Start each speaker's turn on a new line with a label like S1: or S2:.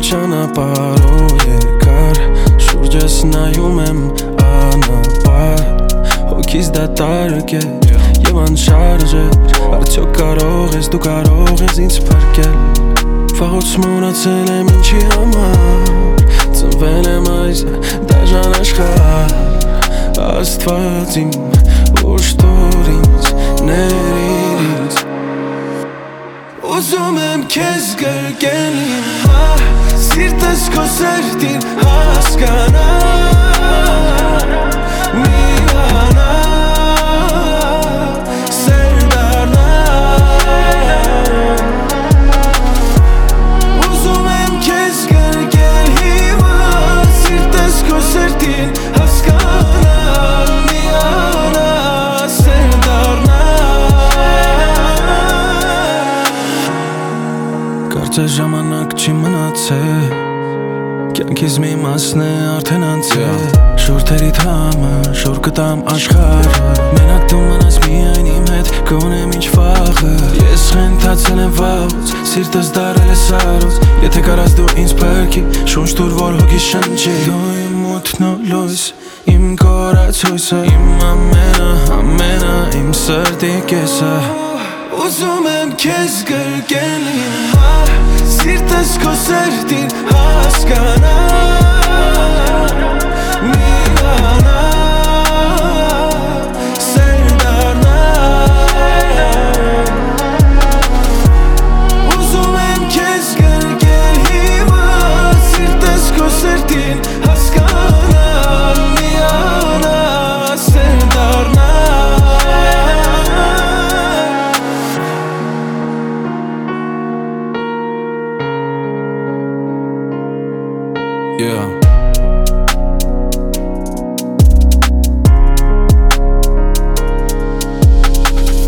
S1: ճանապարհով երկար շուրջս նայում եմ անապար հոգիս դատարկ է եւ անշարժ է արդյոք կարող ես դու կարող ես ինձ փրկել վաղուց մոռացել եմ ինչի համար ծնվել եմ այս դաժան աշխարհ Աստված իմ ուշտոր ինձ ներիր ինձ Ուզում եմ քեզ գրկել իմ Սիրտս քո սրտին հասկանալ միանալ սեր դառնալ Ուզում եմ քեզ գրկել հիմա Սիրտս քո սրտին հասկանալ միանալ սեր դառնալ Կարծես ժամանակ չի մնացել Կյանքիս մի մասն է արդեն անցել Շորթերիդ համար շոր կտամ աշխարհը Մենակ դու մնաս միայն իմ հետ կունեմ ինչ վաղը Ես խենթացել եմ վաղուց Սիրտս դարել է սարուց Եթե կարաս դու ինձ փրկի Շունչ տուր որ հոգիս շնչի Դու իմ մութն ու լույս Իմ կորած հույսը Իմ ամենը Իմ սրտի կեսը Ուզում եմ քեզ գրկել իմ Սիրտս քո սրտին հասկանալ միանալ սեր դառնալ Ուզում եմ քեզ գրկել հիմա Սիրտս քո սրտին հասկանալ միանալ սեր դառնալ Yeah